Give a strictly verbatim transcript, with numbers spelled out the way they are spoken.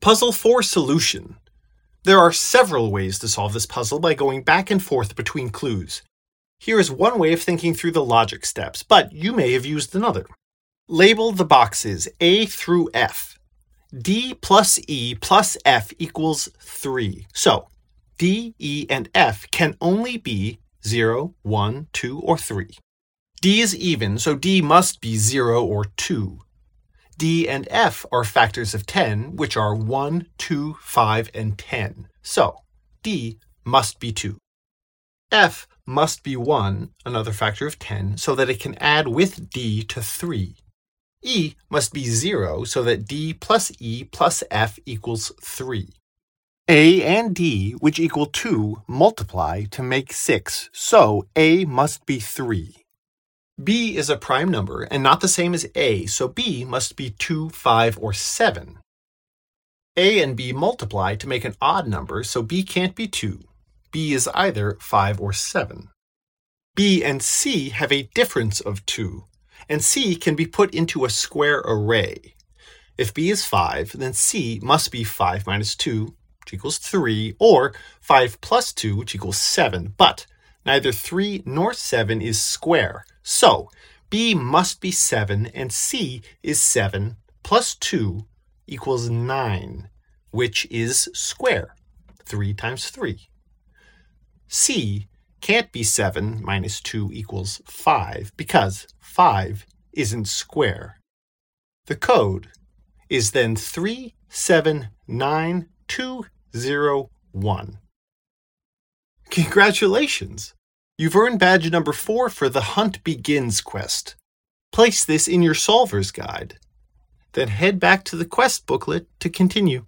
Puzzle four Solution. There are several ways to solve this puzzle by going back and forth between clues. Here is one way of thinking through the logic steps, but you may have used another. Label the boxes A through F. D plus E plus F equals three. So, D, E, and F can only be zero, one, two, or three. D is even, so D must be zero or two. D and F are factors of ten, which are one, two, five, and ten. So, D must be two. F must be one, another factor of ten, so that it can add with D to three. E must be zero, so that D plus E plus F equals three. A and D, which equal two, multiply to make six, so A must be three. B is a prime number and not the same as A, so B must be two, five, or seven. A and B multiply to make an odd number, so B can't be two. B is either five or seven. B and C have a difference of two, and C can be put into a square array. If B is five, then C must be five minus two, which equals three, or five plus two, which equals seven, but neither three nor seven is square. So, B must be seven, and C is seven plus two equals nine, which is square, three times three. C can't be seven minus two equals five, because five isn't square. The code is then three seven nine two zero one. Congratulations! You've earned badge number four for the Hunt Begins quest. Place this in your solver's guide. Then head back to the quest booklet to continue.